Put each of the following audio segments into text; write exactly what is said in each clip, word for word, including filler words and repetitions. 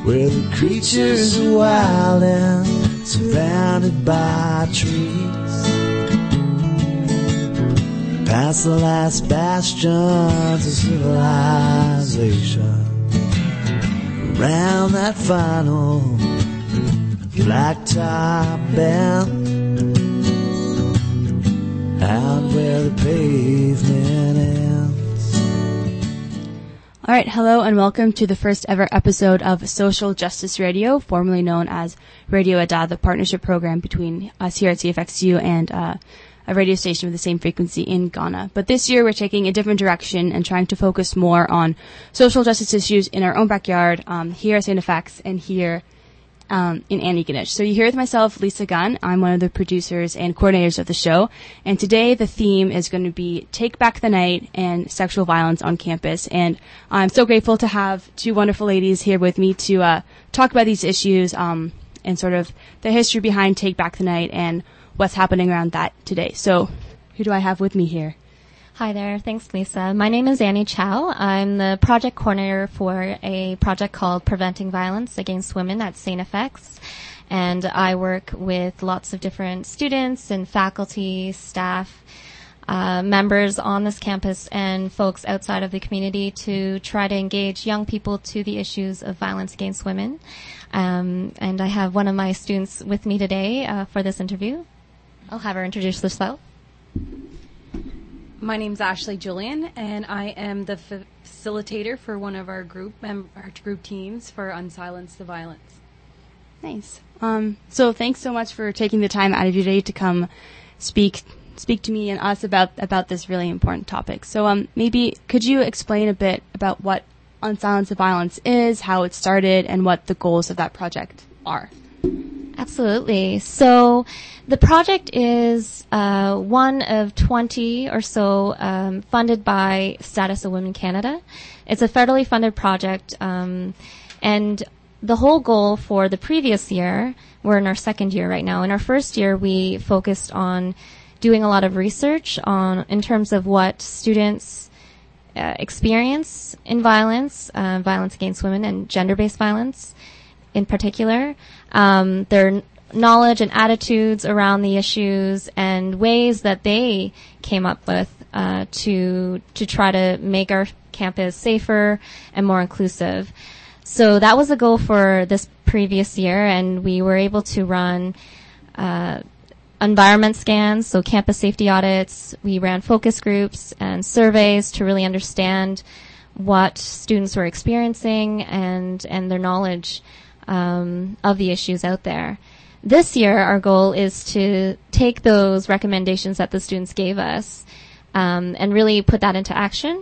where the creatures are wild and surrounded by trees. Past the last bastions of civilization, around that final blacktop bend, out where the pavement ends. All right, hello and welcome to the first ever episode of Social Justice Radio, formerly known as Radio Ada, the partnership program between us here at C F X U and uh, a radio station with the same frequency in Ghana. But this year we're taking a different direction and trying to focus more on social justice issues in our own backyard, um, here at Saint F X and here um, in Antigonish. So you're here with myself, Lisa Gunn. I'm one of the producers and coordinators of the show. And today the theme is going to be Take Back the Night and sexual violence on campus. And I'm so grateful to have two wonderful ladies here with me to uh, talk about these issues um, and sort of the history behind Take Back the Night and what's happening around that today. So who do I have with me here? Hi there. Thanks, Lisa. My name is Annie Chow. I'm the project coordinator for a project called Preventing Violence Against Women at Saint F X. And I work with lots of different students and faculty, staff, uh, members on this campus and folks outside of the community to try to engage young people to the issues of violence against women. Um, and I have one of my students with me today uh, for this interview. I'll have her introduce herself. My name's Ashley Julian, and I am the fa- facilitator for one of our group mem- our group teams for Unsilence the Violence. Nice. Um, so thanks so much for taking the time out of your day to come speak speak to me and us about about this really important topic. So um, maybe could you explain a bit about what Unsilence the Violence is, how it started, and what the goals of that project are? Absolutely. So the project is uh, one of twenty or so um, funded by Status of Women Canada. It's a federally funded project, um, and the whole goal for the previous year, we're in our second year right now. In our first year, we focused on doing a lot of research on in terms of what students uh, experience in violence, uh, violence against women, and gender-based violence in particular, um, their n- knowledge and attitudes around the issues and ways that they came up with uh, to to try to make our campus safer and more inclusive. So that was the goal for this previous year, and we were able to run uh, environment scans, so campus safety audits. We ran focus groups and surveys to really understand what students were experiencing and and their knowledge Um, of the issues out there. This year, our goal is to take those recommendations that the students gave us um, and really put that into action.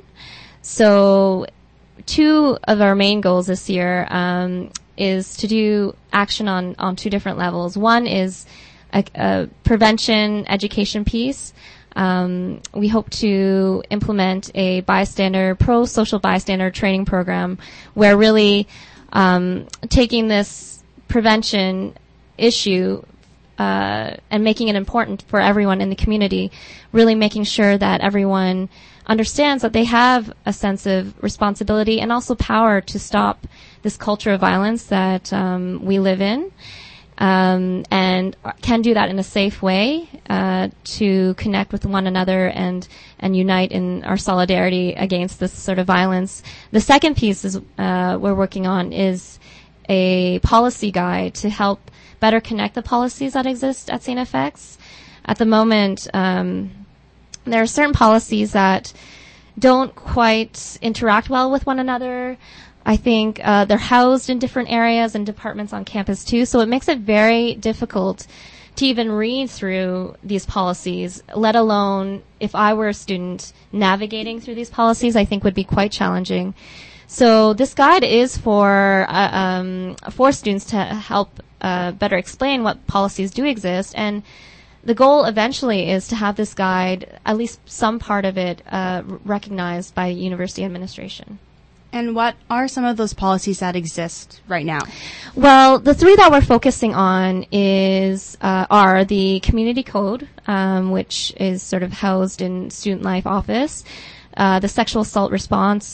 So two of our main goals this year um, is to do action on, on two different levels. One is a, a prevention education piece. Um, we hope to implement a bystander, pro-social bystander training program where really Um, taking this prevention issue uh, and making it important for everyone in the community, really making sure that everyone understands that they have a sense of responsibility and also power to stop this culture of violence that um, we live in, um, and can do that in a safe way uh, to connect with one another and and unite in our solidarity against this sort of violence. The second piece is uh, we're working on is a policy guide to help better connect the policies that exist at Saint F X. At the moment, um, there are certain policies that don't quite interact well with one another. I think uh, they're housed in different areas and departments on campus too, so it makes it very difficult to even read through these policies, let alone if I were a student navigating through these policies, I think would be quite challenging. So this guide is for uh, um, for students to help uh, better explain what policies do exist, and the goal eventually is to have this guide, at least some part of it, uh, recognized by university administration. And what are some of those policies that exist right now? Well, the three that we're focusing on is uh, are the community code, um, which is sort of housed in Student Life Office, uh, the sexual assault response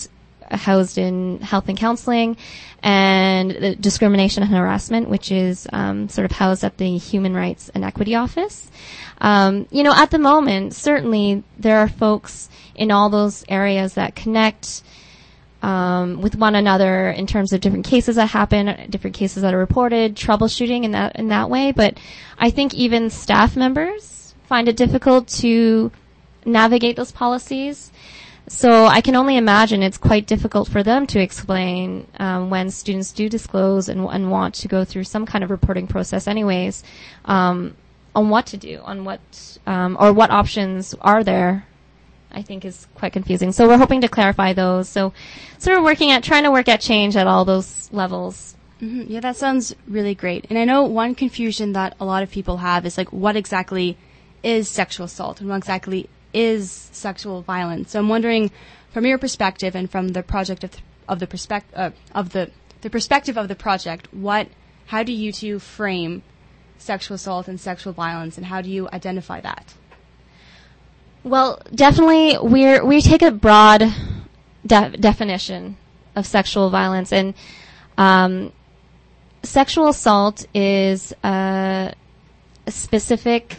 housed in health and counseling, and the discrimination and harassment, which is um, sort of housed at the Human Rights and Equity Office. Um, you know, at the moment, certainly there are folks in all those areas that connect um, with one another in terms of different cases that happen, different cases that are reported, troubleshooting in that in that way. But I think even staff members find it difficult to navigate those policies. So I can only imagine it's quite difficult for them to explain um, when students do disclose and, and want to go through some kind of reporting process anyways, um, on what to do, on what, um, or what options are there, I think is quite confusing. So we're hoping to clarify those. So sort of working at, trying to work at change at all those levels. Mm-hmm. Yeah, that sounds really great. And I know one confusion that a lot of people have is like, what exactly is sexual assault and what exactly is sexual violence? So I'm wondering, from your perspective and from the project of, th- of the perspective uh, of the the perspective of the project, what, how do you two frame sexual assault and sexual violence, and how do you identify that? Well, definitely, we're we take a broad de- definition of sexual violence, and um, sexual assault is a, a specific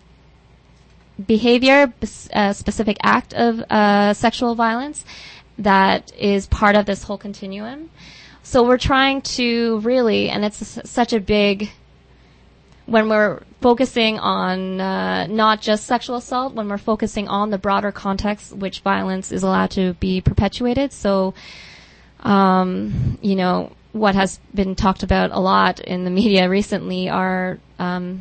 behavior, a specific act of uh, sexual violence that is part of this whole continuum. So we're trying to really, and it's a, such a big, when we're focusing on uh, not just sexual assault, when we're focusing on the broader context which violence is allowed to be perpetuated. So, um, you know, what has been talked about a lot in the media recently are um,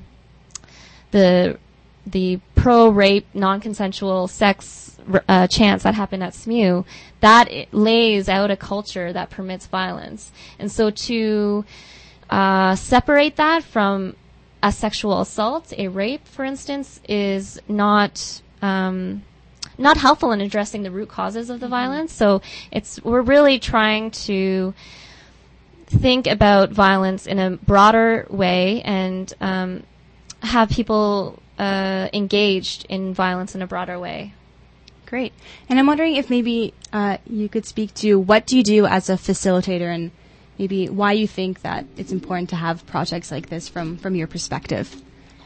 the the pro-rape, non-consensual sex uh, chants that happened at S M U. That it lays out a culture that permits violence. And so to uh, separate that from a sexual assault, a rape, for instance, is not um, not helpful in addressing the root causes of the mm-hmm. violence. So it's we're really trying to think about violence in a broader way and um, have people uh, engaged in violence in a broader way. Great. And I'm wondering if maybe uh, you could speak to what do you do as a facilitator and maybe why you think that it's important to have projects like this from, from your perspective.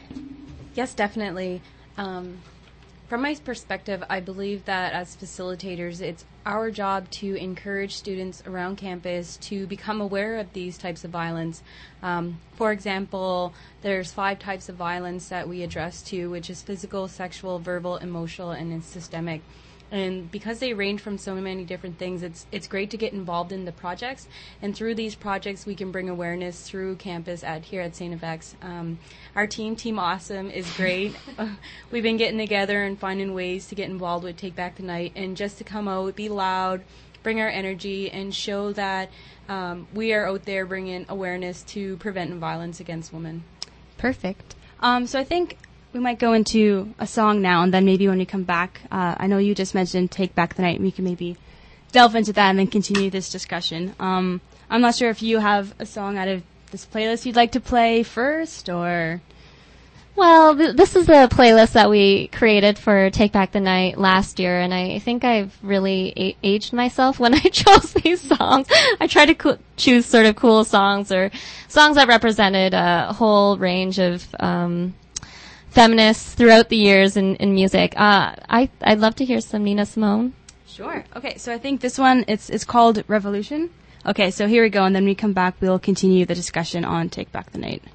Yes, definitely. Um, from my perspective, I believe that as facilitators, it's our job to encourage students around campus to become aware of these types of violence. Um, for example, there's five types of violence that we address to, which is physical, sexual, verbal, emotional, and systemic. And because they range from so many different things, it's it's great to get involved in the projects. And through these projects, we can bring awareness through campus at here at Saint F X. Um, our team, Team Awesome, is great. uh, we've been getting together and finding ways to get involved with Take Back the Night and just to come out, be loud, bring our energy, and show that um, we are out there bringing awareness to preventing violence against women. Perfect. Um, so I think we might go into a song now, and then maybe when we come back, uh, I know you just mentioned Take Back the Night, and we can maybe delve into that and then continue this discussion. Um, I'm not sure if you have a song out of this playlist you'd like to play first, or... Well, th- this is the playlist that we created for Take Back the Night last year, and I think I've really a- aged myself when I chose these songs. I tried to co- choose sort of cool songs or songs that represented a whole range of... Um, feminists throughout the years in, in music. Uh, I, I'd love to hear some Nina Simone. Sure. Okay, so I think this one, it's it's called Revolution. Okay, so here we go, and then when we come back, we'll continue the discussion on Take Back the Night.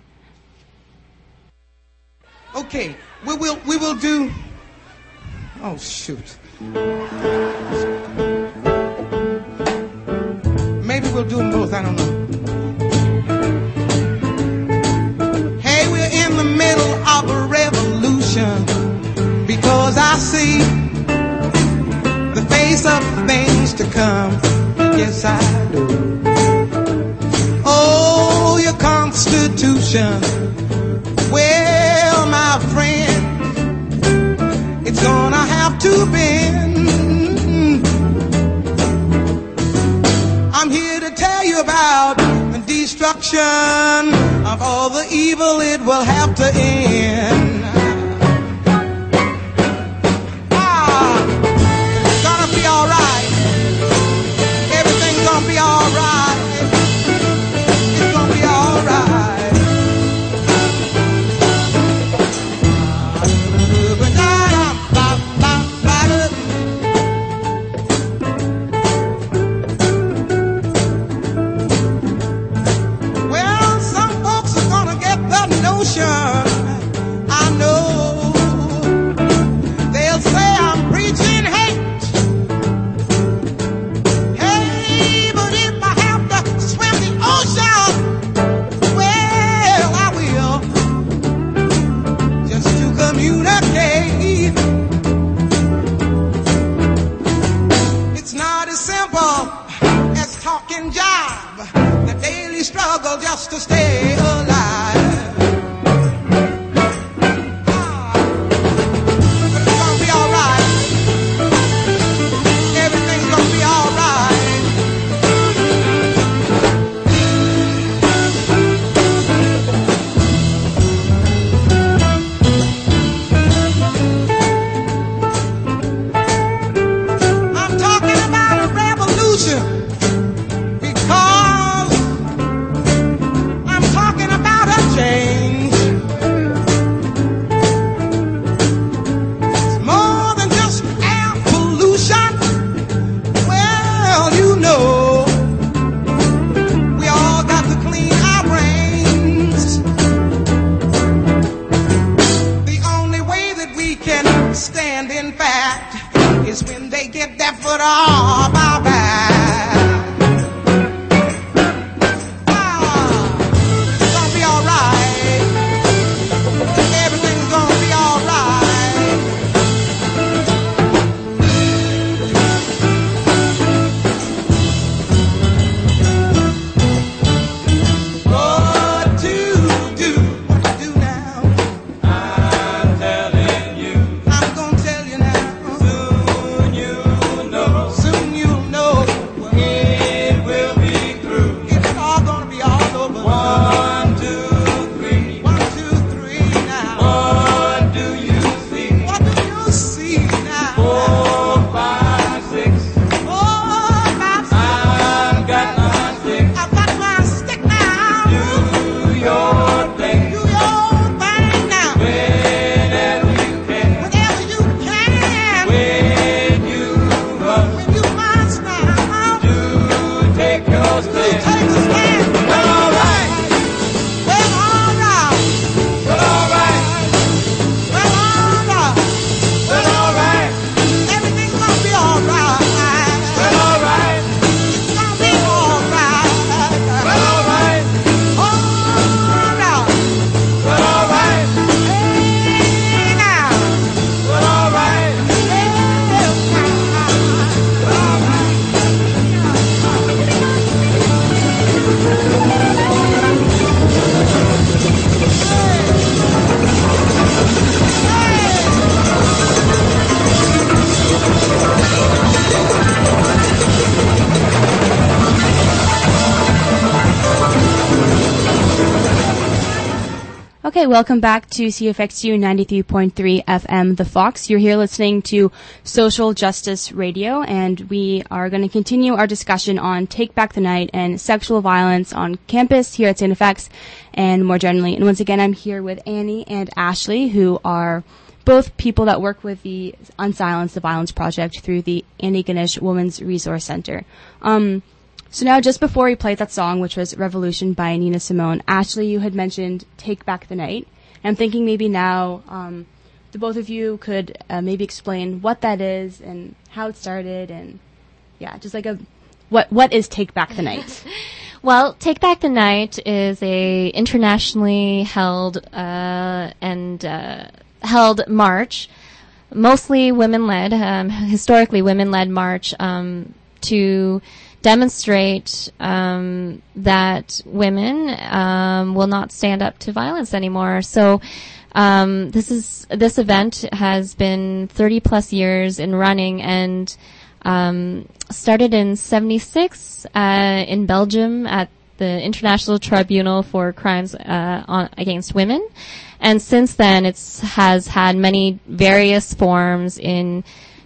Okay, we will, we will do... Oh, shoot. Maybe we'll do them both, I don't know. Hey, we're in the middle of a revolution because I see the face of things to come. Yes, I do. Oh, your Constitution. Well, my friend, it's gonna have to bend. I'm here to tell you about the destruction of all the evil. It will have to end. Ah, it's gonna be all right. Everything struggle just to stay alive. Okay, welcome back to C F X U ninety-three point three F M, The Fox. You're here listening to Social Justice Radio, and we are going to continue our discussion on Take Back the Night and sexual violence on campus here at Saint F X and more generally. And once again, I'm here with Annie and Ashley, who are both people that work with the Unsilence the Violence Project through the Annie Ganesh Women's Resource Center. Um, So now, just before we played that song, which was Revolution by Nina Simone, Ashley, you had mentioned Take Back the Night. And I'm thinking maybe now um, the both of you could uh, maybe explain what that is and how it started and, yeah, just like a, what what is Take Back the Night? Well, Take Back the Night is a internationally held uh, and uh, held march, mostly women-led, um, historically women-led march um, to demonstrate um, that women um, will not stand up to violence anymore. So um, this is this event has been thirty plus years in running and um, started in seventy-six uh, in Belgium at the International Tribunal for Crimes uh, on, against Women, and since then it's has had many various forms in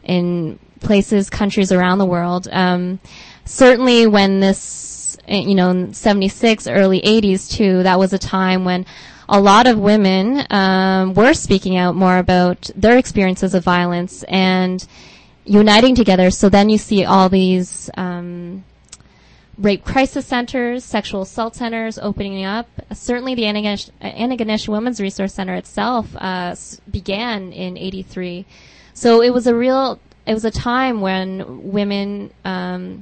in places, countries around the world. Um, Certainly when this, you know, in seventy-six, early eighties too, that was a time when a lot of women um, were speaking out more about their experiences of violence and uniting together. So then you see all these um, rape crisis centers, sexual assault centers opening up. Certainly the Annie Ganesh, Annie Ganesh Women's Resource Center itself uh, began in eighty-three. So it was a real, it was a time when women um,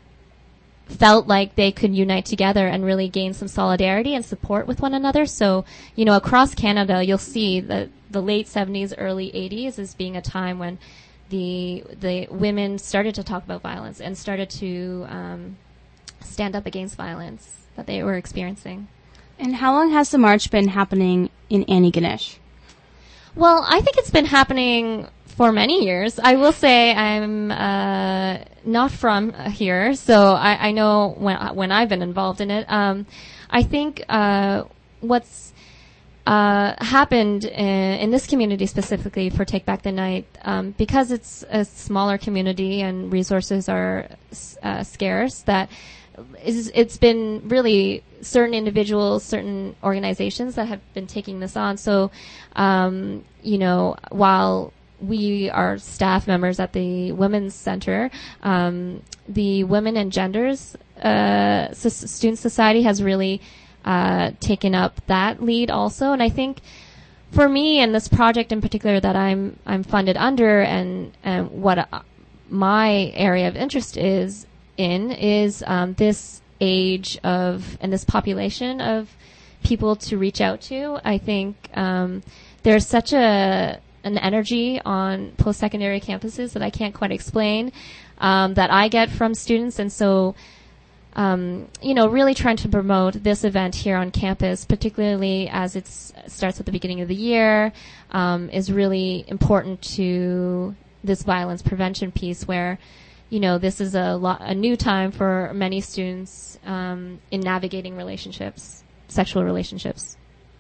felt like they could unite together and really gain some solidarity and support with one another. So, you know, across Canada, you'll see that the late seventies, early eighties as being a time when the the women started to talk about violence and started to um, stand up against violence that they were experiencing. And how long has the march been happening in Antigonish? Well, I think it's been happening for many years. I will say I'm uh, not from here, so I, I know when when I've been involved in it. Um, I think uh, what's uh, happened in, in this community specifically for Take Back the Night, um, because it's a smaller community and resources are uh, scarce, that is, it's been really certain individuals, certain organizations that have been taking this on. So, um, you know, while we are staff members at the Women's Center, um, the Women and Genders uh, S- Student Society has really uh, taken up that lead also. And I think for me and this project in particular that I'm I'm funded under, and, and what uh, my area of interest is in is um, this age of and this population of people to reach out to. I think um, there's such a an energy on post-secondary campuses that I can't quite explain um, that I get from students, and so um, you know, really trying to promote this event here on campus, particularly as it starts at the beginning of the year, um, is really important to this violence prevention piece where, you know, this is a, lo- a new time for many students um, in navigating relationships, sexual relationships.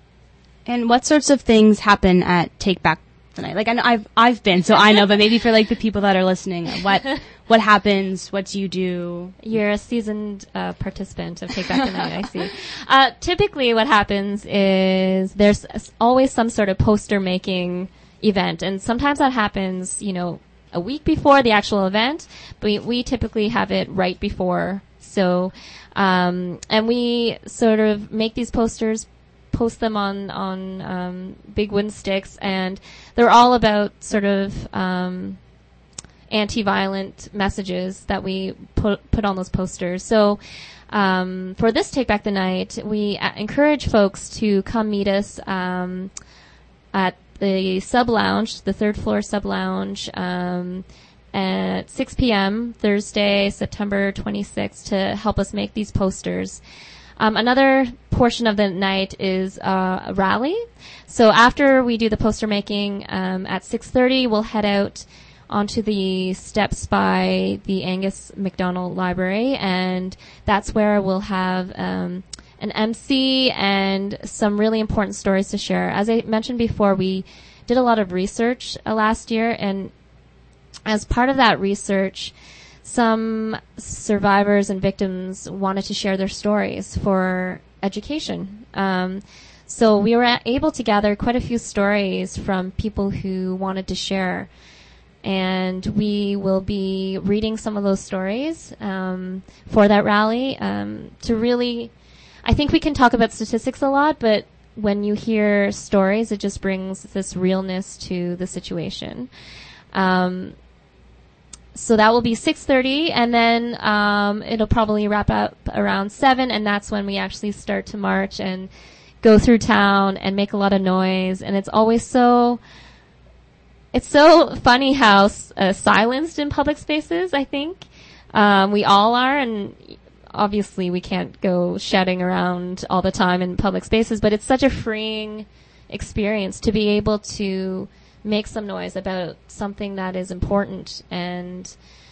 And what sorts of things happen at Take Back the Night? Like, I know I've I've been, so I know, but maybe for like the people that are listening, what what happens? What do you do? You're a seasoned uh, participant of Take Back the Night, I see. Uh, typically, what happens is there's always some sort of poster making event, and sometimes that happens, you know, a week before the actual event, but we, we typically have it right before. So, um, and we sort of make these posters, post them on, on, um, big wooden sticks, and they're all about sort of, um, anti-violent messages that we put, put on those posters. So, um, for this Take Back the Night, we uh, encourage folks to come meet us, um, at the sub lounge, the third floor sub lounge, um, at six p.m. Thursday, September twenty-sixth, to help us make these posters. Um, another portion of the night is uh, a rally. So after we do the poster making um, at six thirty, we'll head out onto the steps by the Angus MacDonald Library, and that's where we'll have um, an M C and some really important stories to share. As I mentioned before, we did a lot of research uh, last year, and as part of that research, some survivors and victims wanted to share their stories for education. Um, so we were able to gather quite a few stories from people who wanted to share, and we will be reading some of those stories um, for that rally um, to really... I think we can talk about statistics a lot, but when you hear stories, it just brings this realness to the situation. Um, so that will be six thirty, and then um, it'll probably wrap up around seven, and that's when we actually start to march and go through town and make a lot of noise. And it's always so... It's so funny how uh, silenced in public spaces, I think. Um, we all are, and... Obviously, we can't go shouting around all the time in public spaces, but it's such a freeing experience to be able to make some noise about something that is important and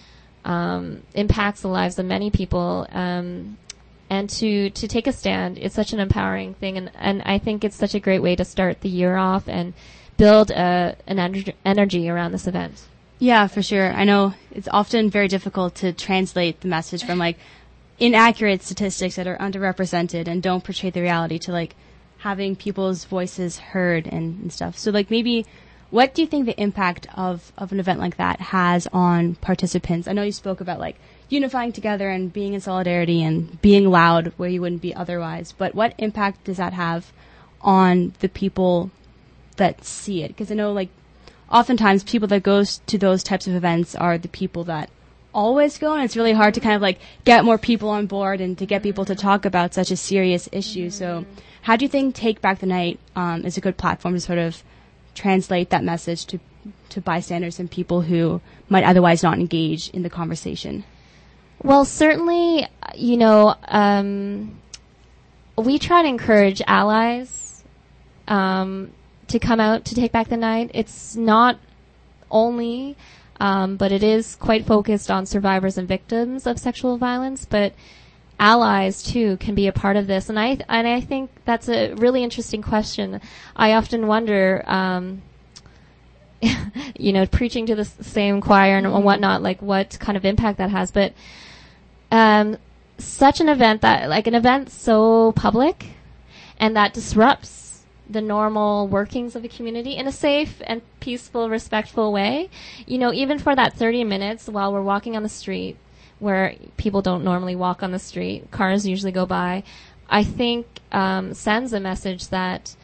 um, impacts the lives of many people, um, and to, to take a stand. It's such an empowering thing, and, and I think it's such a great way to start the year off and build a, an ener- energy around this event. Yeah, for sure. I know it's often very difficult to translate the message from, like, inaccurate statistics that are underrepresented and don't portray the reality to, like, having people's voices heard and, and stuff. So, like, maybe what do you think the impact of, of an event like that has on participants? I know you spoke about, like, unifying together and being in solidarity and being loud where you wouldn't be otherwise, but what impact does that have on the people that see it? Because I know, like, oftentimes people that goes to those types of events are the people that always go, and it's really hard to kind of like get more people on board and to get people to talk about such a serious issue. So how do you think Take Back the Night um, is a good platform to sort of translate that message to to bystanders and people who might otherwise not engage in the conversation? Well, certainly, you know, um, we try to encourage allies um, to come out to Take Back the Night. It's not only, um, but it is quite focused on survivors and victims of sexual violence, but allies too can be a part of this. And I and I think that's a really interesting question. I often wonder, um, you know, preaching to the s- same choir and whatnot, like what kind of impact that has. But um, such an event that, like an event so public and that disrupts the normal workings of a community in a safe and peaceful, respectful way. You know, even for that thirty minutes while we're walking on the street, where people don't normally walk on the street, cars usually go by, I think um, sends a message that,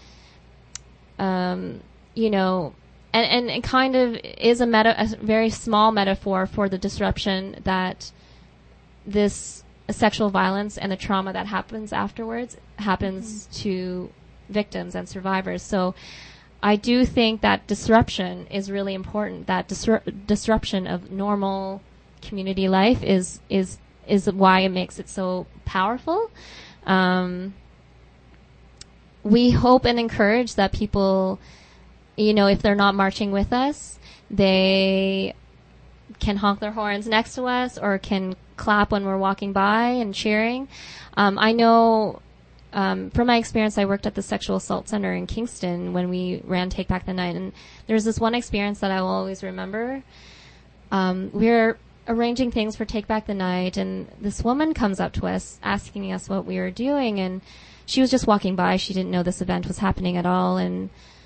um, you know, and, and it kind of is a, meta- a very small metaphor for the disruption that this sexual violence and the trauma that happens afterwards happens mm-hmm. to victims and survivors. So I do think that disruption is really important. That disru- disruption of normal community life is is is why it makes it so powerful. Um, we hope and encourage that people, you know, if they're not marching with us, they can honk their horns next to us or can clap when we're walking by and cheering. Um, I know um, from my experience, I worked at the Sexual Assault Center in Kingston when we ran Take Back the Night, and there's this one experience that I will always remember. Um, we were arranging things for Take Back the Night, and this woman comes up to us asking us what we were doing, and she was just walking by. She didn't know this event was happening at all, and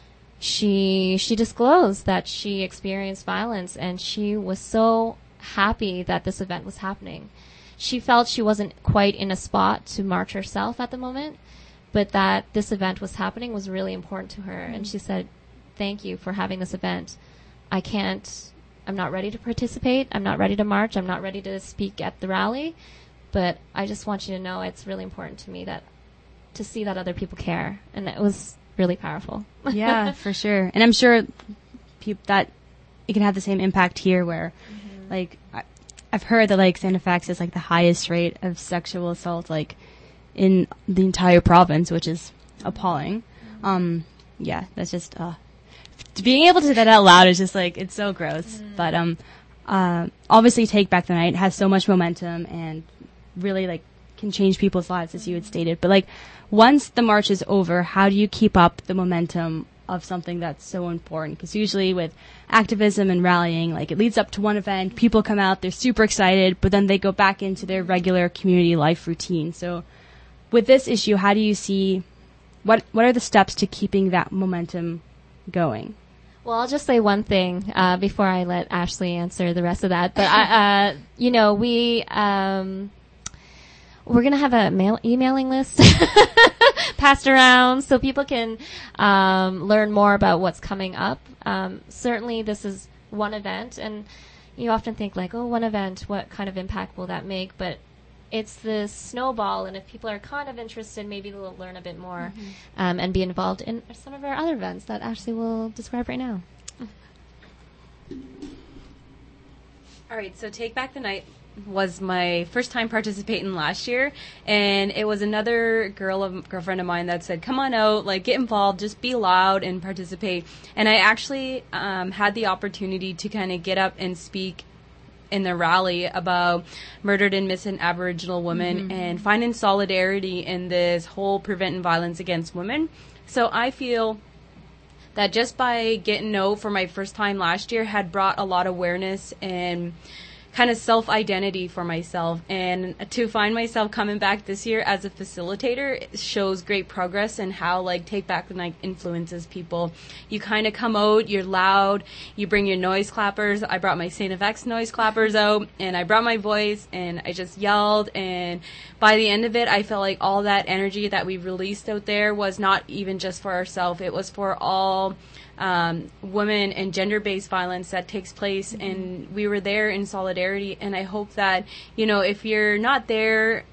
she she disclosed that she experienced violence, and she was so happy that this event was happening. She felt she wasn't quite in a spot to march herself at the moment, but that this event was happening was really important to her. Mm-hmm. And she said, "Thank you for having this event. I can't, I'm not ready to participate. I'm not ready to march. I'm not ready to speak at the rally, but I just want you to know it's really important to me that, to see that other people care." And it was really powerful. Yeah, for sure. And I'm sure pe- that it can have the same impact here where, mm-hmm. like, I, I've heard that, like, Santa Fe is, like, the highest rate of sexual assault, like, in the entire province, which is appalling. Mm-hmm. Um, yeah, that's just, uh, being able to say that out loud is just, like, it's so gross. Mm-hmm. But, um, uh, obviously Take Back the Night has so much momentum and really, like, can change people's lives, as you had stated. But, like, once the march is over, how do you keep up the momentum of something that's so important? Because usually with activism and rallying, like, it leads up to one event, people come out, they're super excited, but then they go back into their regular community life routine. So with this issue, how do you see, what what are the steps to keeping that momentum going? Well, I'll just say one thing uh, before I let Ashley answer the rest of that. But, I, uh, you know, we... Um, We're going to have a mail emailing list passed around so people can um, learn more about what's coming up. Um, certainly this is one event, and you often think like, oh, one event, what kind of impact will that make? But it's the snowball, and if people are kind of interested, maybe they'll learn a bit more mm-hmm. um, and be involved in some of our other events that Ashley will describe right now. All right, so Take Back the Night was my first time participating last year, and it was another girl of, girlfriend of mine that said, come on out, like, get involved, just be loud and participate. And I actually um, had the opportunity to kind of get up and speak in the rally about murdered and missing Aboriginal women mm-hmm. and finding solidarity in this whole preventing violence against women. So I feel that just by getting out for my first time last year had brought a lot of awareness and kind of self-identity for myself, and to find myself coming back this year as a facilitator shows great progress in how, like, Take Back the Night influences people. You kind of come out, you're loud, you bring your noise clappers. I brought my Saint F X noise clappers out, and I brought my voice, and I just yelled, and by the end of it, I felt like all that energy that we released out there was not even just for ourselves, it was for all Um, women and gender-based violence that takes place, mm-hmm. and we were there in solidarity. And I hope that, you know, if you're not there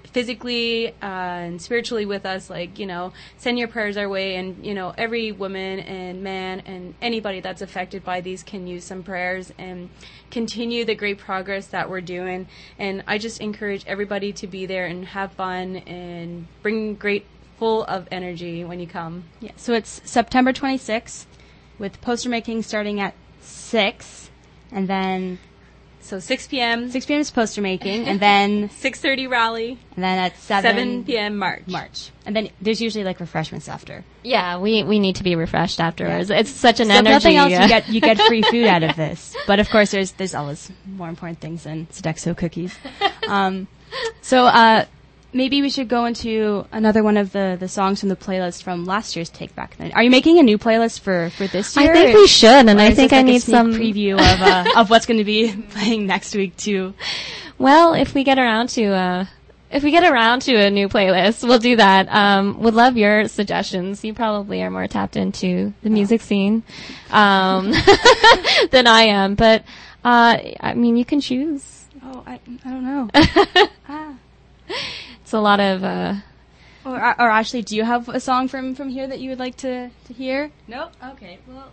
physically uh, and spiritually with us, like, you know, send your prayers our way. And, you know, every woman and man and anybody that's affected by these can use some prayers and continue the great progress that we're doing. And I just encourage everybody to be there and have fun and bring great full of energy when you come. Yeah, so it's September twenty-sixth with poster making starting at six, and then So six p.m. six p.m. is poster making, and then six thirty rally, and then at seven, seven p.m. March. March. And then there's usually like refreshments after. Yeah, we, we need to be refreshed afterwards. It's such an So energy. if nothing else, uh, you get you get free food out of this. But of course, there's there's always more important things than Sodexo cookies. Um, so uh, maybe we should go into another one of the, the songs from the playlist from last year's Take Back the Night. Are you making a new playlist for, for this year? I think we should, and Or I is think this I like a need sneak some preview of uh, of what's going to be playing next week too. Well, if we get around to uh if we get around to a new playlist, we'll do that. Um would love your suggestions. You probably are more tapped into the music scene um than I am, but uh I mean, you can choose. Oh, I I don't know. ah. It's a lot of uh Or, or actually, do you have a song from, from here that you would like to, to hear? No? Okay, well.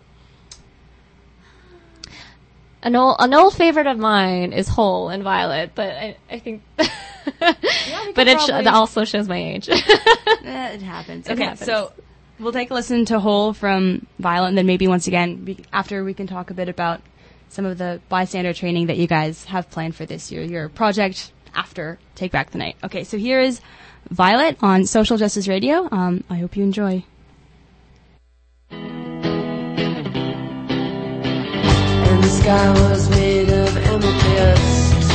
an old an old favorite of mine is Hole and Violet, but I I think but it sh- probably- it also shows my age. Eh, it happens. It Okay, happens. so we'll take a listen to Hole from Violet, and then maybe once again, we, after we can talk a bit about some of the bystander training that you guys have planned for this year, your project after Take Back the Night. Okay, so here is Violet on Social Justice Radio. Um, I hope you enjoy. And the sky was made of amethyst,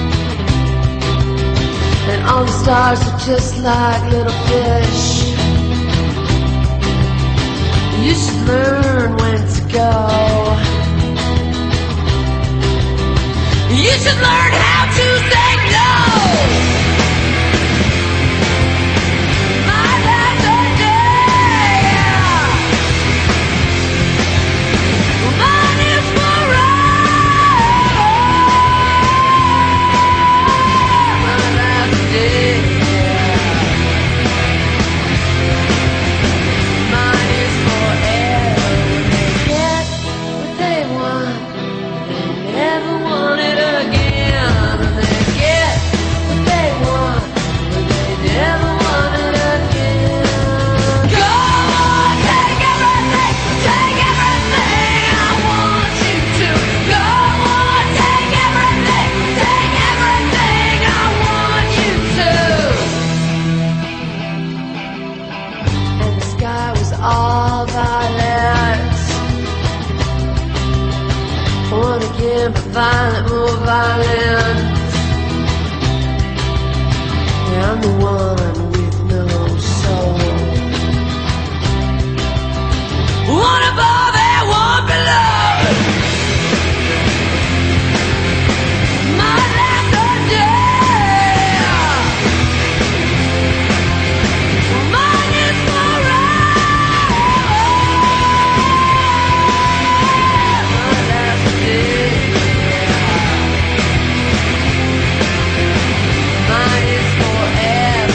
and all the stars were just like little fish. You should learn when to go. You should learn how to say no. My life's a day. Mine is forever. My life's a day. Mine is forever. When they get what they want, they never want it again. And they get what they want, but they never want it again. Go on, take everything, take everything I want you to. Go on, take everything, take everything I want you to. And the sky was all violet. Born again, but violent, more violent. Yeah, I'm the one with no soul. One above and one below. My life's a day. Mine is forever. My life's a day. Mine is forever.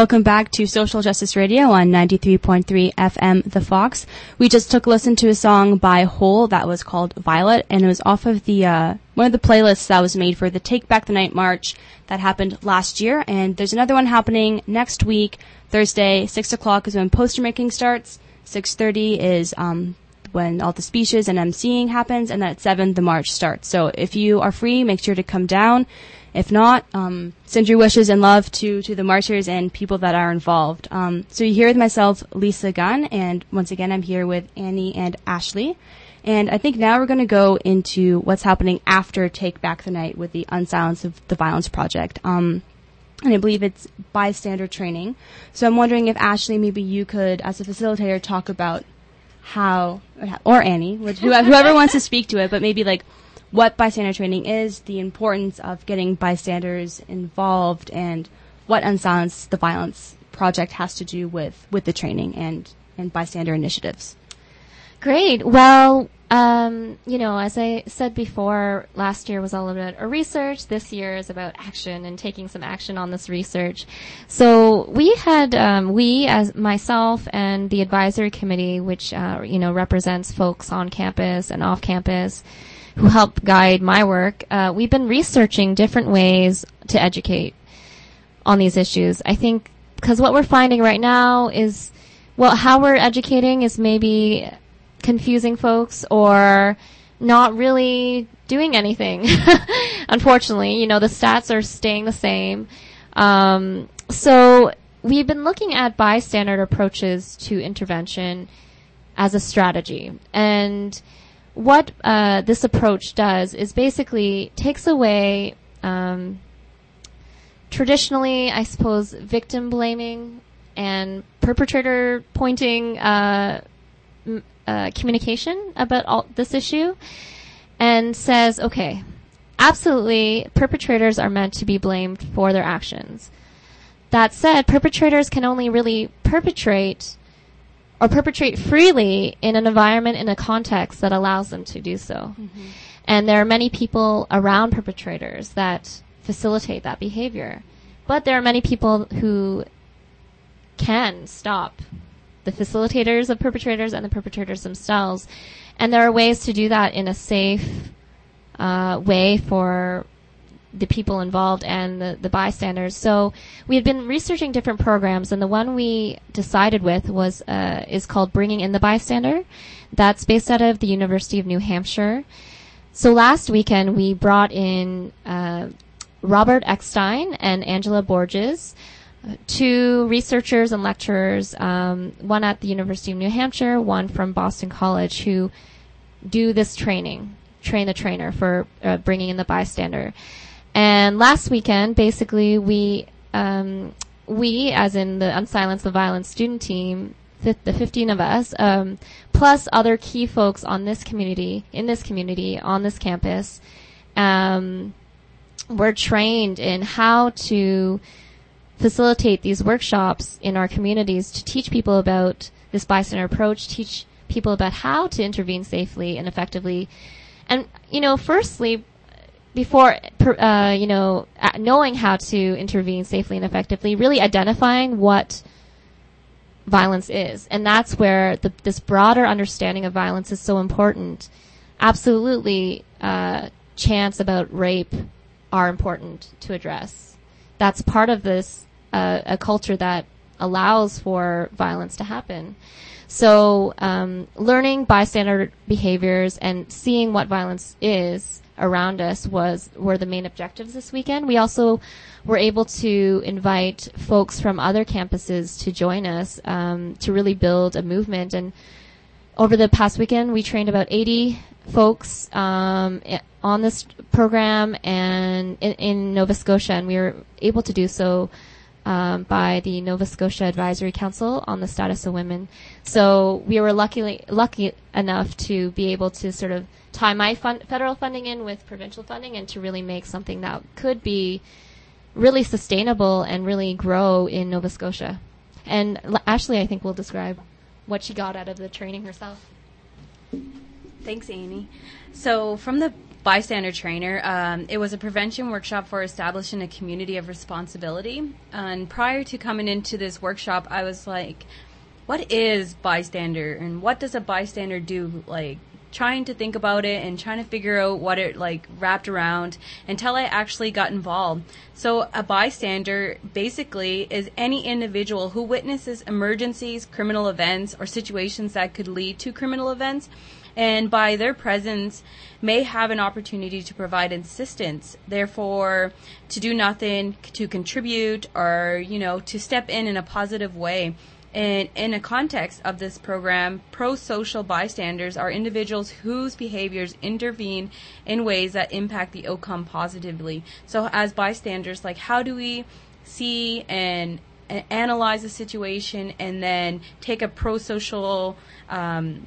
Welcome back to Social Justice Radio on ninety-three point three F M The Fox. We just took a listen to a song by Hole that was called Violet, and it was off of the uh, one of the playlists that was made for the Take Back the Night March that happened last year. And there's another one happening next week, Thursday, six o'clock is when poster making starts. six thirty is um, when all the speeches and emceeing happens, and then at seven the march starts. So if you are free, make sure to come down. If not, um, send your wishes and love to, to the marchers and people that are involved. Um, so you're here with myself, Lisa Gunn, and once again I'm here with Annie and Ashley. And I think now we're going to go into what's happening after Take Back the Night with the Unsilence of the Violence Project. Um, and I believe it's bystander training. So I'm wondering if Ashley, maybe you could, as a facilitator, talk about how, or Annie, which, whoever wants to speak to it, but maybe like what bystander training is, the importance of getting bystanders involved, and what Unsilence the Violence Project has to do with, with the training and, and bystander initiatives. Great. Well, um, you know, as I said before, last year was all about a research. This year is about action and taking some action on this research. So we had, um, we as myself and the advisory committee, which, uh, you know, represents folks on campus and off campus, who help guide my work, uh, we've been researching different ways to educate on these issues. I think because what we're finding right now is, well, how we're educating is maybe confusing folks or not really doing anything. Unfortunately, you know, the stats are staying the same. Um, so we've been looking at bystander approaches to intervention as a strategy. And what uh, this approach does is basically takes away um, traditionally, I suppose, victim blaming and perpetrator pointing uh, m- uh, communication about all this issue, and says, okay, absolutely, perpetrators are meant to be blamed for their actions. That said, perpetrators can only really perpetrate or perpetrate freely in an environment, in a context that allows them to do so. Mm-hmm. And there are many people around perpetrators that facilitate that behavior. But there are many people who can stop the facilitators of perpetrators and the perpetrators themselves. And there are ways to do that in a safe uh, way for the people involved and the, the bystanders. So we had been researching different programs, and the one we decided with was uh, is called Bringing in the Bystander. That's based out of the University of New Hampshire. So last weekend we brought in uh, Robert Eckstein and Angela Borges, uh, two researchers and lecturers, um, one at the University of New Hampshire, one from Boston College, who do this training, train the trainer for uh, bringing in the bystander. And last weekend, basically, we, um, we, as in the Unsilence the Violence student team, fi- the fifteen of us, um, plus other key folks on this community, in this community, on this campus, um, were trained in how to facilitate these workshops in our communities to teach people about this bystander approach, teach people about how to intervene safely and effectively. And, you know, firstly, before, uh, you know, knowing how to intervene safely and effectively, really identifying what violence is. And that's where the, this broader understanding of violence is so important. Absolutely, uh, chants about rape are important to address. That's part of this, uh, a culture that allows for violence to happen. So, um, learning bystander behaviors and seeing what violence is around us was were the main objectives this weekend. We also were able to invite folks from other campuses to join us um, to really build a movement. And over the past weekend, we trained about eighty folks um, on this program and in, in Nova Scotia, and we were able to do so um, by the Nova Scotia Advisory Council on the Status of Women. So we were lucky lucky enough to be able to sort of tie my fund, federal funding in with provincial funding and to really make something that could be really sustainable and really grow in Nova Scotia. And L- Ashley, I think, will describe what she got out of the training herself. Thanks, Annie. So from the bystander trainer. Um, it was a prevention workshop for establishing a community of responsibility. And prior to coming into this workshop, I was like, what is bystander and what does a bystander do? Like, trying to think about it and trying to figure out what it like wrapped around until I actually got involved. So a bystander basically is any individual who witnesses emergencies, criminal events, or situations that could lead to criminal events, and by their presence may have an opportunity to provide assistance. Therefore, to do nothing, to contribute, or, you know, to step in in a positive way. And in a context of this program, pro-social bystanders are individuals whose behaviors intervene in ways that impact the outcome positively. So as bystanders, like, how do we see and, and analyze a situation and then take a pro-social um,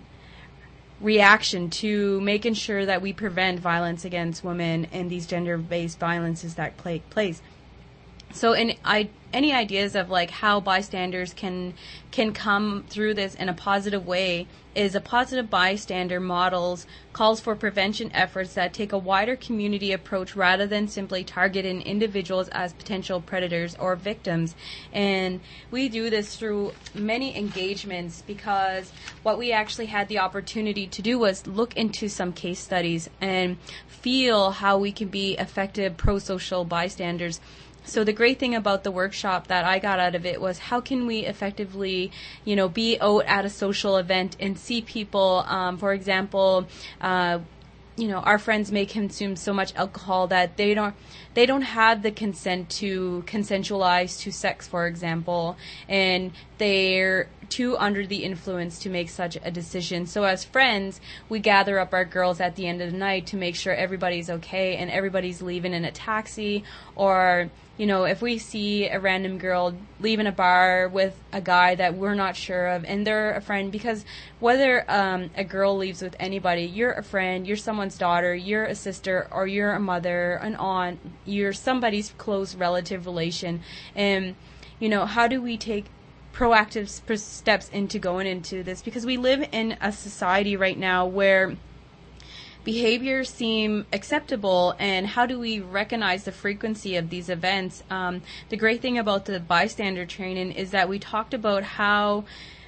reaction to making sure that we prevent violence against women and these gender-based violences that take place? So in I, any ideas of like how bystanders can can come through this in a positive way is a positive bystander models calls for prevention efforts that take a wider community approach rather than simply targeting individuals as potential predators or victims. And we do this through many engagements because what we actually had the opportunity to do was look into some case studies and feel how we can be effective pro-social bystanders. So the great thing about the workshop that I got out of it was how can we effectively, you know, be out at a social event and see people, um, for example, uh, you know, our friends may consume so much alcohol that they don't they don't have the consent to consensualize to sex, for example, and they're too under the influence to make such a decision. So as friends, we gather up our girls at the end of the night to make sure everybody's okay and everybody's leaving in a taxi, or, you know, if we see a random girl leaving a bar with a guy that we're not sure of and they're a friend, because whether um, a girl leaves with anybody, you're a friend, you're someone's daughter, you're a sister, or you're a mother, an aunt, you're somebody's close relative relation. And, you know, how do we take proactive sp- steps into going into this? Because we live in a society right now where behaviors seem acceptable, and how do we recognize the frequency of these events? Um, the great thing about the bystander training is that we talked about how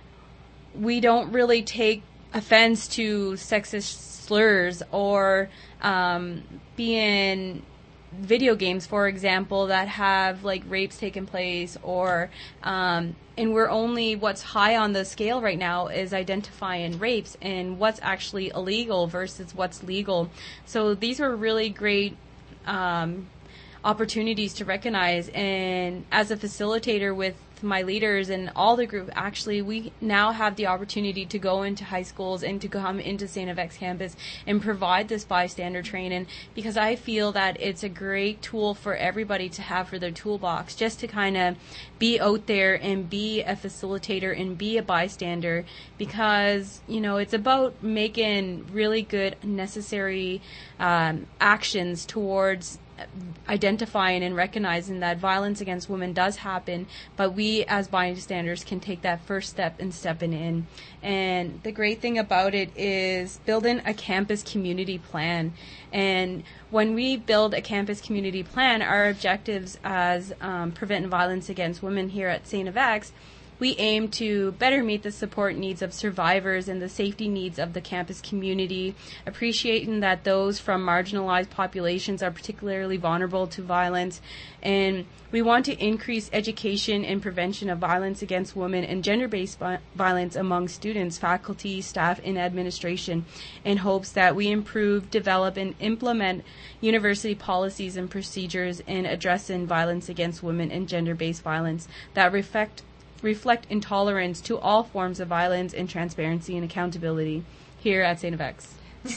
we don't really take offense to sexist slurs or um, being video games, for example, that have like rapes taking place, or um, and we're only, what's high on the scale right now is identifying rapes and what's actually illegal versus what's legal. So these were really great um, opportunities to recognize. And as a facilitator with my leaders and all the group, actually we now have the opportunity to go into high schools and to come into Saint F X campus and provide this bystander training, because I feel that it's a great tool for everybody to have for their toolbox, just to kind of be out there and be a facilitator and be a bystander, because, you know, it's about making really good necessary um, actions towards identifying and recognizing that violence against women does happen, but we as bystanders can take that first step in stepping in. And the great thing about it is building a campus community plan. And when we build a campus community plan, our objectives as um, preventing violence against women here at Saint F X, we aim to better meet the support needs of survivors and the safety needs of the campus community, appreciating that those from marginalized populations are particularly vulnerable to violence. And we want to increase education and prevention of violence against women and gender-based vi- violence among students, faculty, staff, and administration, in hopes that we improve, develop, and implement university policies and procedures in addressing violence against women and gender-based violence that reflect reflect intolerance to all forms of violence and transparency and accountability here at Saint F X.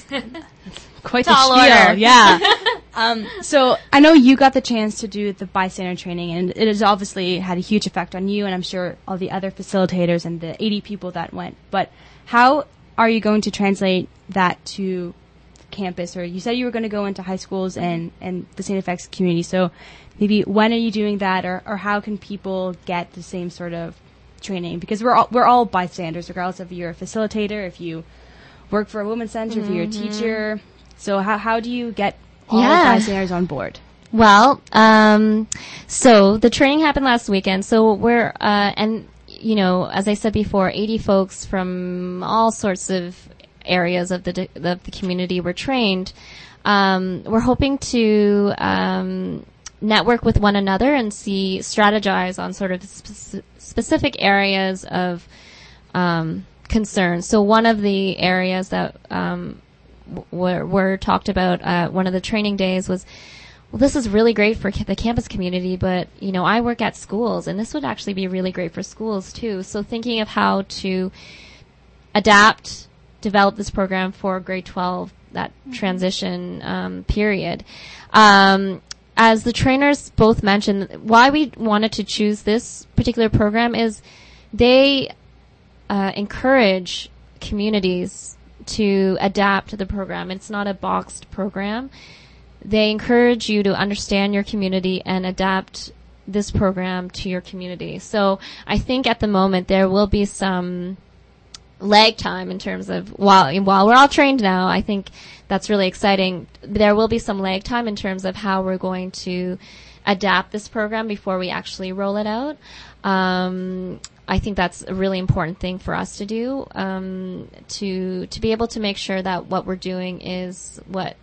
Quite Tall the spiel, order. yeah. um, so I know you got the chance to do the bystander training, and it has obviously had a huge effect on you, and I'm sure all the other facilitators and the eighty people that went. But how are you going to translate that to campus? Or you said you were going to go into high schools and, and the Saint F X community, so maybe when are you doing that, or, or how can people get the same sort of training? Because we're all, we're all bystanders, regardless if you're a facilitator, if you work for a women's center, mm-hmm. if you're a teacher. So how how do you get all Yeah. bystanders on board? Well, um, so the training happened last weekend. So we're, uh, and, you know, as I said before, eighty folks from all sorts of areas of the, of the community were trained. Um, we're hoping to, um, network with one another and see, strategize on sort of spe- specific areas of, um, concern. So one of the areas that, um, w- were, were talked about, uh, one of the training days was, well, this is really great for ca- the campus community, but, you know, I work at schools, and this would actually be really great for schools, too. So thinking of how to adapt, develop this program for grade twelve, that mm-hmm. transition um, period. Um, as the trainers both mentioned, why we wanted to choose this particular program is they uh, encourage communities to adapt the program. It's not a boxed program. They encourage you to understand your community and adapt this program to your community. So I think at the moment there will be some lag time in terms of while while we're all trained now. I think that's really exciting. There will be some lag time in terms of how we're going to adapt this program before we actually roll it out. Um, I think that's a really important thing for us to do, um, to to be able to make sure that what we're doing is what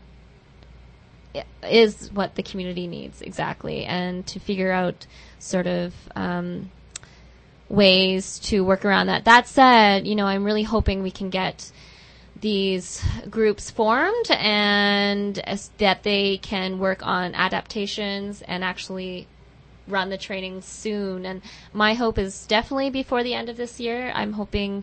is what the community needs exactly, and to figure out sort of um, ways to work around that. That said, you know, I'm really hoping we can get these groups formed and as, that they can work on adaptations and actually run the training soon. And my hope is definitely before the end of this year. I'm hoping,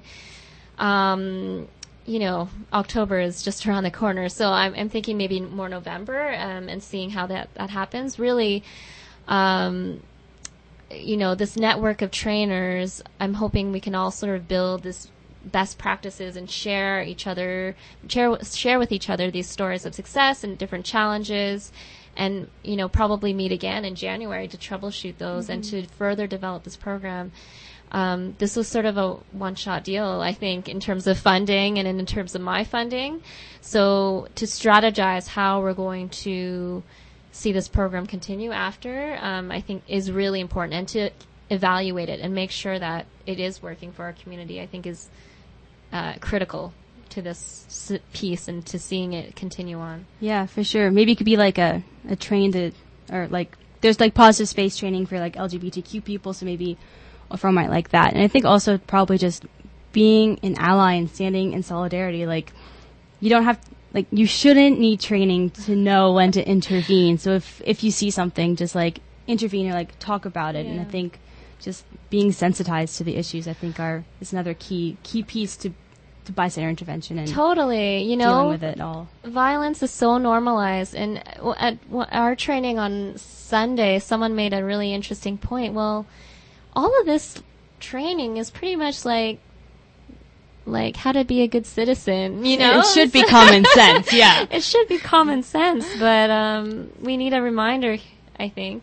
um, you know, October is just around the corner. So I'm, I'm thinking maybe more November, um, and seeing how that, that happens. Really, um, you know, this network of trainers, I'm hoping we can all sort of build this best practices and share each other, share, share with each other these stories of success and different challenges, and, you know, probably meet again in January to troubleshoot those mm-hmm. and to further develop this program. Um, this was sort of a one-shot deal, I think, in terms of funding and in terms of my funding. So to strategize how we're going to see this program continue after, um, I think is really important. And to evaluate it and make sure that it is working for our community, I think is uh, critical to this piece and to seeing it continue on. Yeah, for sure. Maybe it could be like a, a train to, or like, there's like positive space training for like L G B T Q people, so maybe a format like that. And I think also probably just being an ally and standing in solidarity. Like, you don't have, like, you shouldn't need training to know when to intervene. So if, if you see something, just like intervene or like talk about it. Yeah. And I think just being sensitized to the issues, I think are, is another key, key piece to, to bystander intervention and totally, you know, dealing with it all. Violence is so normalized. And at our training on Sunday, someone made a really interesting point. Well, all of this training is pretty much like, like how to be a good citizen, you know? It should be common sense, yeah. It should be common sense, but um, we need a reminder, I think.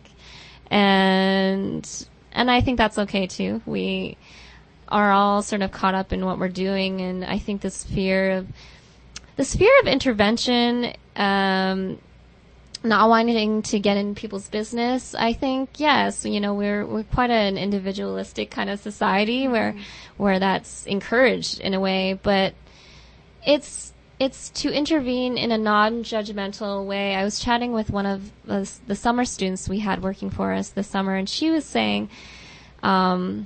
And and I think that's okay, too. We are all sort of caught up in what we're doing, and I think this fear of, this fear of intervention, um, not wanting to get in people's business, I think, yes, you know, we're we're quite an individualistic kind of society where mm-hmm. where that's encouraged in a way, but it's it's to intervene in a non-judgmental way. I was chatting with one of the, the summer students we had working for us this summer, and she was saying um,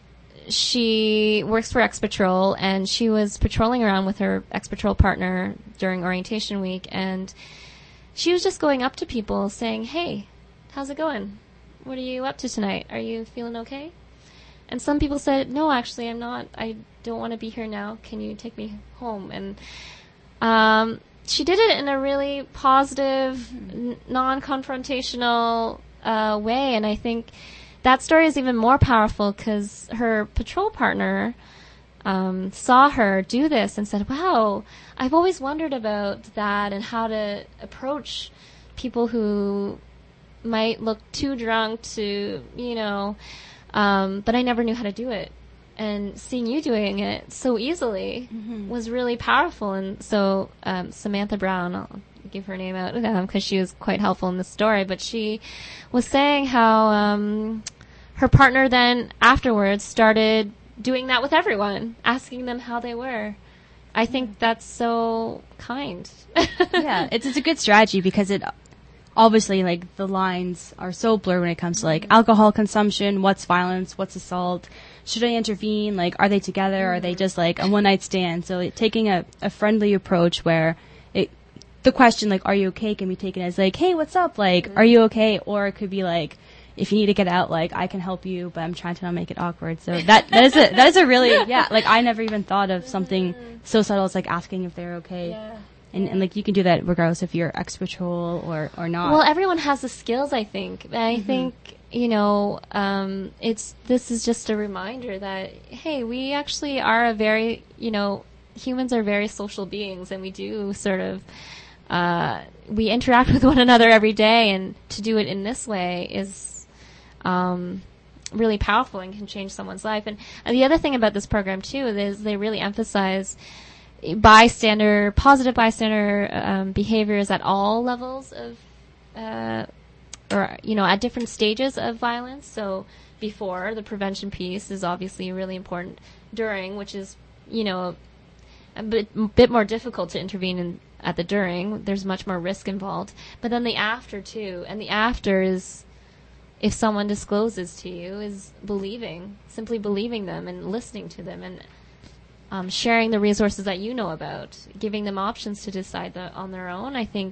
she works for X-Patrol, and she was patrolling around with her X-Patrol partner during orientation week, and she was just going up to people saying, hey, how's it going? What are you up to tonight? Are you feeling okay? And some people said, no, actually, I'm not. I don't want to be here now. Can you take me home? And um, she did it in a really positive, n- non-confrontational uh, way. And I think that story is even more powerful because her patrol partner Um, saw her do this and said, wow, I've always wondered about that and how to approach people who might look too drunk to, you know, um, but I never knew how to do it. and seeing you doing it so easily Mm-hmm. was really powerful. And so um, Samantha Brown, I'll give her name out because um, she was quite helpful in the story, but she was saying how um, her partner then afterwards started doing that with everyone, asking them how they were. I think that's so kind. Yeah, it's it's a good strategy because it obviously, like, the lines are so blurred when it comes to, like, alcohol consumption, what's violence, what's assault, should I intervene, like, are they together, mm-hmm. are they just, like, a one-night stand? So it, taking a, a friendly approach where it, the question, like, are you okay, can be taken as, like, hey, what's up, like, mm-hmm. are you okay? Or it could be, like, if you need to get out, like, I can help you, but I'm trying to not make it awkward. So that, that is a, that is a really, yeah, like, I never even thought of something so subtle as, like, asking if they're okay. Yeah. And, and, like, you can do that regardless if you're ex-patrol or, or not. Well, everyone has the skills, I think. And I Mm-hmm. think, you know, um, it's, this is just a reminder that, hey, we actually are a very, you know, humans are very social beings, and we do sort of, uh, we interact with one another every day, and to do it in this way is, um, really powerful and can change someone's life. And, and the other thing about this program, too, is they really emphasize bystander, positive bystander um, behaviors at all levels of, uh, or, you know, at different stages of violence. So before, the prevention piece is obviously really important. During, which is, you know, a bit, bit more difficult to intervene in at the during. There's much more risk involved. But then the after, too. And the after is, if someone discloses to you, is believing, simply believing them and listening to them and Um, sharing the resources that you know about, giving them options to decide the, on their own. I think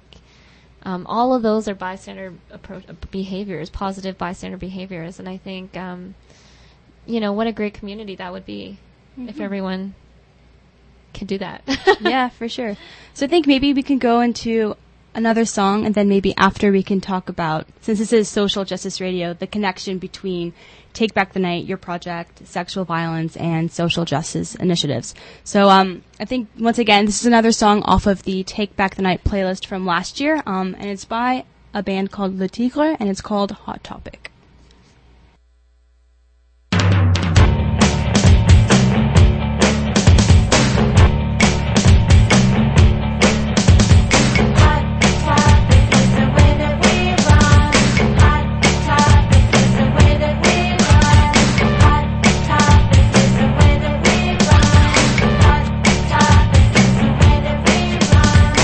um, all of those are bystander approach, uh, behaviors, positive bystander behaviors. And I think, um, you know, what a great community that would be mm-hmm. if everyone could do that. Yeah, for sure. So I think maybe we can go into another song, and then maybe after we can talk about, since this is Social Justice Radio, the connection between Take Back the Night, your project, sexual violence, and social justice initiatives. So um, I think, once again, this is another song off of the Take Back the Night playlist from last year, um, and it's by a band called Le Tigre, and it's called Hot Topic.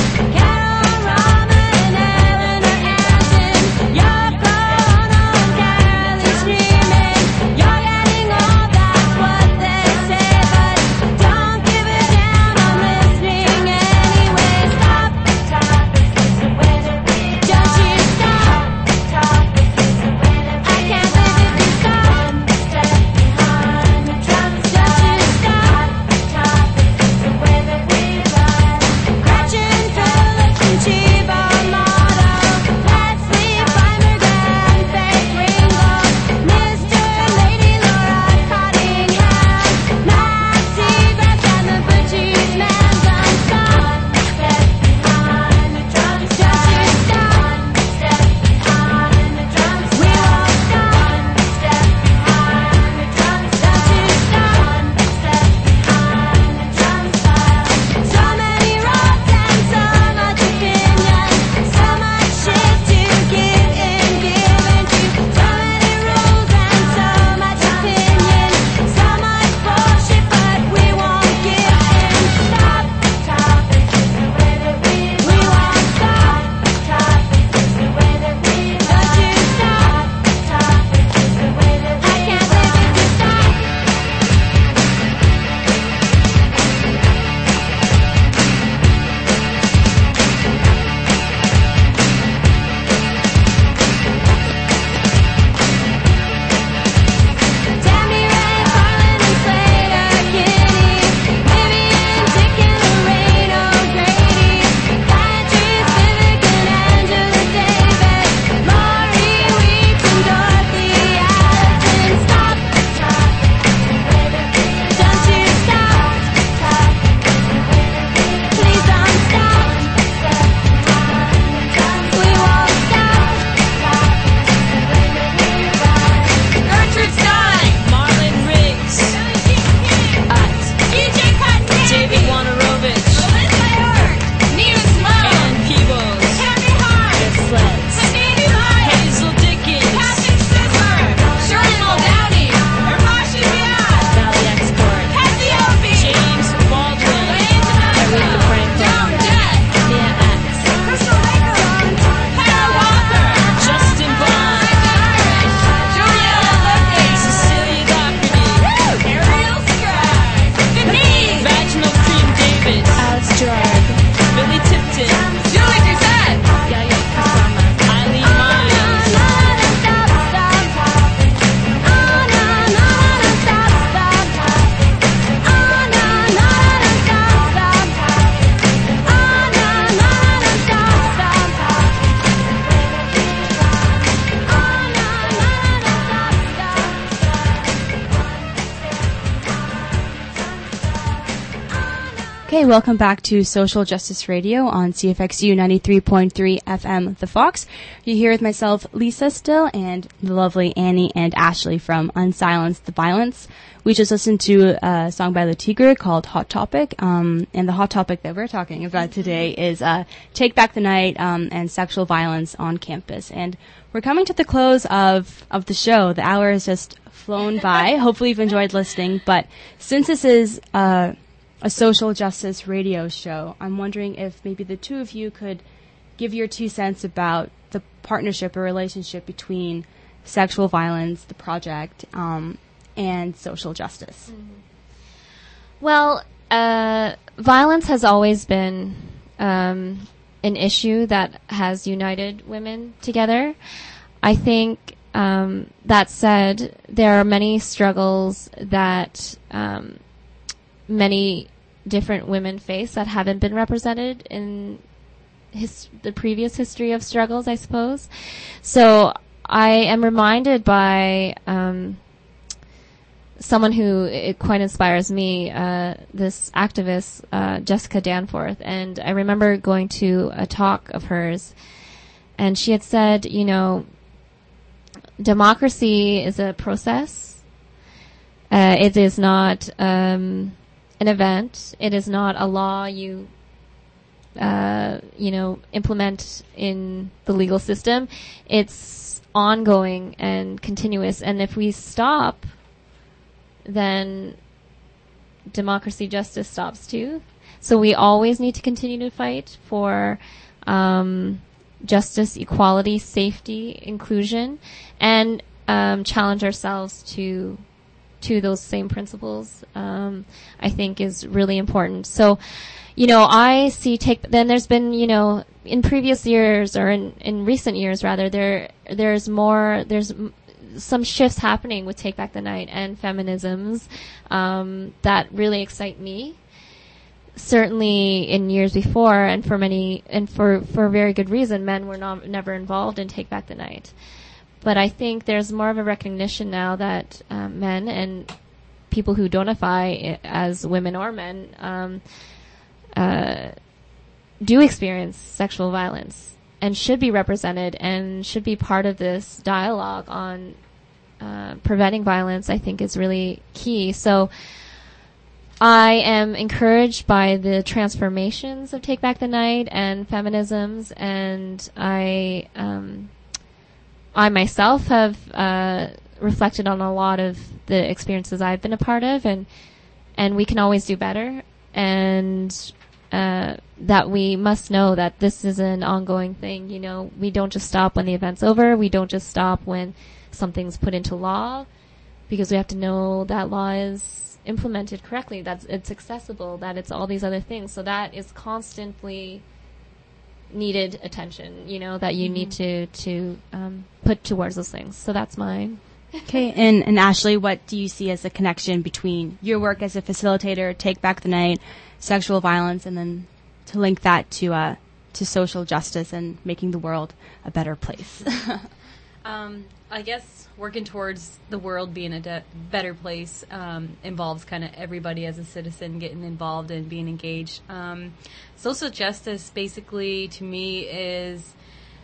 Carol, Robin, and Ellen are asking, you're gonna Okay, welcome back to Social Justice Radio on C F X U ninety-three point three F M, The Fox. You're here with myself, Lisa, still, and the lovely Annie and Ashley from Unsilence the Violence. We just listened to a song by Le Tigre called Hot Topic, um, and the hot topic that we're talking about today is uh, Take Back the Night um, and sexual violence on campus. And we're coming to the close of, of the show. The hour has just flown by. Hopefully you've enjoyed listening, but since this is uh, a social justice radio show, I'm wondering if maybe the two of you could give your two cents about the partnership or relationship between sexual violence, the project, um, and social justice. Mm-hmm. Well, uh, violence has always been um, an issue that has united women together. I think, um, that said, there are many struggles that um, many different women face that haven't been represented in his, the previous history of struggles, I suppose. So I am reminded by um, someone who it quite inspires me, uh, this activist, uh, Jessica Danforth. And I remember going to a talk of hers, and she had said, you know, democracy is a process. Uh, it is not um, an event. It is not a law you, uh, you know, implement in the legal system. It's ongoing and continuous. And if we stop, then democracy, justice stops too. So we always need to continue to fight for um, justice, equality, safety, inclusion, and um, challenge ourselves to to those same principles. Um, I think is really important. So, you know, I see take. Then there's been, you know, in previous years or in in recent years rather, there there's more there's. M- some shifts happening with Take Back the Night and feminisms um, that really excite me. Certainly in years before, and for many, and for, for very good reason, men were not, never involved in Take Back the Night. But I think there's more of a recognition now that um, men and people who don't identify as women or men um, uh, do experience sexual violence and should be represented and should be part of this dialogue on uh, preventing violence, I think is really key. So I am encouraged by the transformations of Take Back the Night and feminisms, and I um, I myself have uh, reflected on a lot of the experiences I've been a part of, and and we can always do better, and Uh, that we must know that this is an ongoing thing. You know, we don't just stop when the event's over. We don't just stop when something's put into law, because we have to know that law is implemented correctly, that it's accessible, that it's all these other things. So that is constantly needed attention, you know, that you mm-hmm. need to, to um, put towards those things. So that's mine. Okay, and, and Ashley, what do you see as the connection between your work as a facilitator, Take Back the Night, sexual violence, and then to link that to uh, to social justice and making the world a better place? um, I guess working towards the world being a de- better place um, involves kind of everybody as a citizen getting involved and being engaged. Um, social justice, basically, to me, is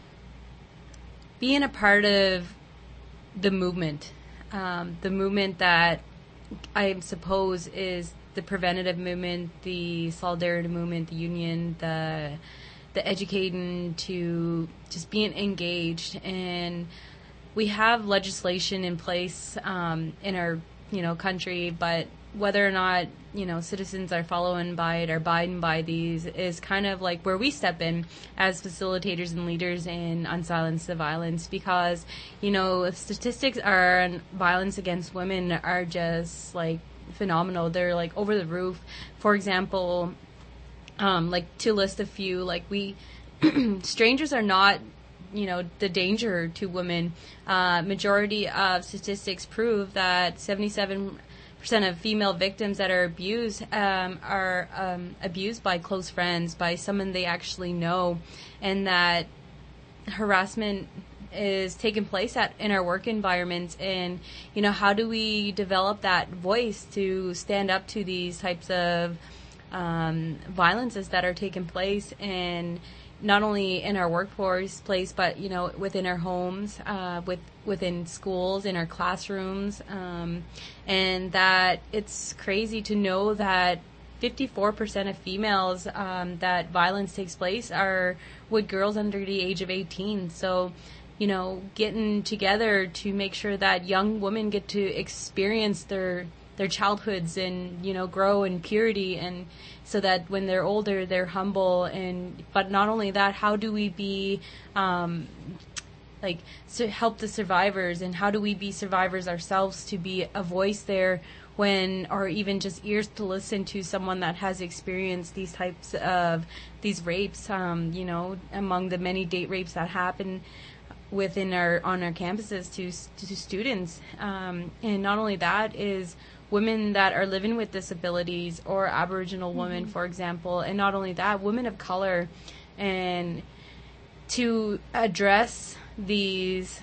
being a part of the movement, um, the movement that I suppose is the preventative movement, the solidarity movement, the union, the the educating, to just being engaged. And we have legislation in place um, in our you know country, but whether or not you know citizens are following by it or abiding by these is kind of like where we step in as facilitators and leaders in Unsilence the Violence, because you know statistics on violence against women are just like phenomenal. They're like over the roof. For example, um, like to list a few, like we strangers are not you know the danger to women. Uh, majority of statistics prove that seventy-seven percent of female victims that are abused um, are um, abused by close friends, by someone they actually know, and that harassment is taking place at in our work environments. And you know how do we develop that voice to stand up to these types of um, violences that are taking place, and not only in our workforce place, but you know, within our homes, uh, with within schools, in our classrooms, um, and that it's crazy to know that fifty-four percent of females um, that violence takes place are with girls under the age of eighteen. So, you know, getting together to make sure that young women get to experience their their childhoods and, you know, grow in purity, and so that when they're older, they're humble. And but not only that, how do we be um, like to help the survivors, and how do we be survivors ourselves to be a voice there when, or even just ears to listen to someone that has experienced these types of these rapes, um, you know, among the many date rapes that happen within our on our campuses to to students. Um, and not only that is women that are living with disabilities, or Aboriginal mm-hmm. women, for example, and not only that, women of color, and to address these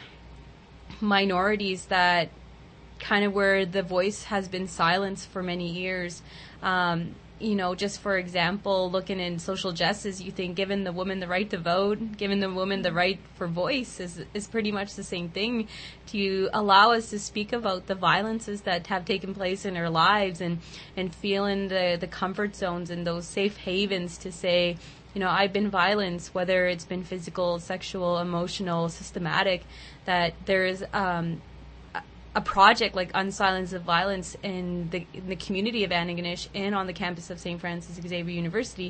minorities that kind of where the voice has been silenced for many years. Um, you know, just for example, looking in social justice, you think giving the woman the right to vote, giving the woman the right for voice is is pretty much the same thing, to allow us to speak about the violences that have taken place in our lives, and, and feeling the, the comfort zones and those safe havens to say, you know, I've been violanced, whether it's been physical, sexual, emotional, systematic, that there is um, a project like Unsilence the Violence in the in the community of Antigonish and on the campus of Saint Francis Xavier University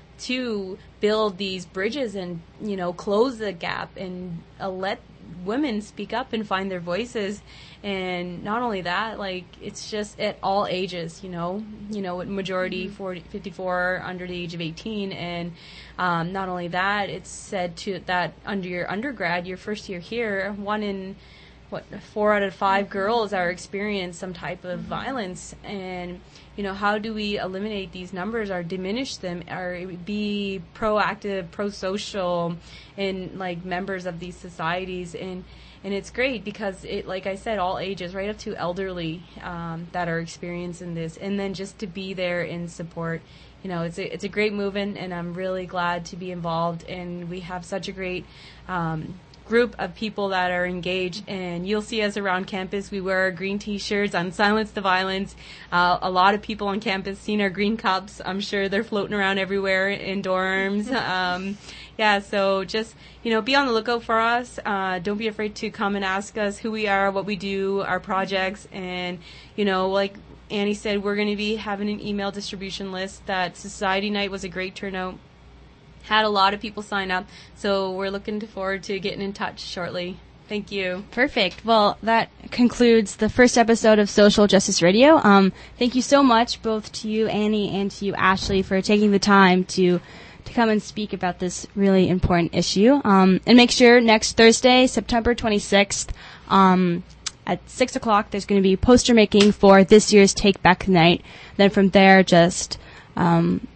to build these bridges and, you know, close the gap and uh, let women speak up and find their voices. And not only that, like, it's just at all ages, you know, you know, majority mm-hmm. forty, fifty-four under the age of eighteen. And um, not only that, it's said to that under your undergrad, your first year here, one in what four out of five girls are experiencing some type of mm-hmm. violence. And, you know, how do we eliminate these numbers or diminish them, or be proactive, pro-social, and like members of these societies? And and it's great because it, like I said, all ages, right up to elderly, um, that are experiencing this, and then just to be there in support. You know, it's a it's a great movement, and I'm really glad to be involved. And we have such a great um, group of people that are engaged, and you'll see us around campus. We wear our green t-shirts on Silence the Violence. Uh, a lot of people on campus seen our green cups. I'm sure they're floating around everywhere in dorms. um, yeah, so just, you know, be on the lookout for us. Uh, don't be afraid to come and ask us who we are, what we do, our projects. And, you know, like Annie said, we're going to be having an email distribution list. That Society Night was a great turnout. Had a lot of people sign up, so we're looking forward to getting in touch shortly. Thank you. Perfect. Well, that concludes the first episode of Social Justice Radio. Um, thank you so much, both to you, Annie, and to you, Ashley, for taking the time to to come and speak about this really important issue. Um, and make sure next Thursday, September twenty-sixth, um, at six o'clock, there's going to be poster making for this year's Take Back Night. Then from there, just Um,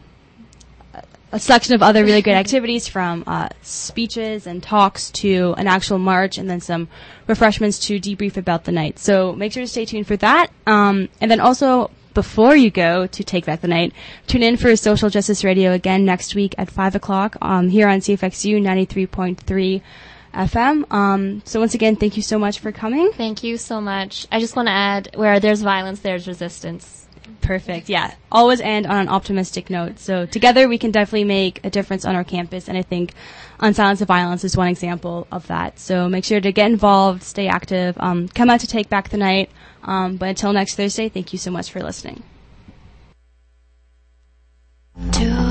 a selection of other really great activities, from uh, speeches and talks to an actual march, and then some refreshments to debrief about the night. So make sure to stay tuned for that. Um, and then also, before you go to Take Back the Night, tune in for Social Justice Radio again next week at five o'clock um, here on C F X U ninety-three point three F M. Um, so once again, thank you so much for coming. Thank you so much. I just want to add, where there's violence, there's resistance. Perfect. Yeah. Always end on an optimistic note. So together we can definitely make a difference on our campus. And I think Unsilence the Violence is one example of that. So make sure to get involved, stay active, um, come out to Take Back the Night. Um, but until next Thursday, thank you so much for listening. To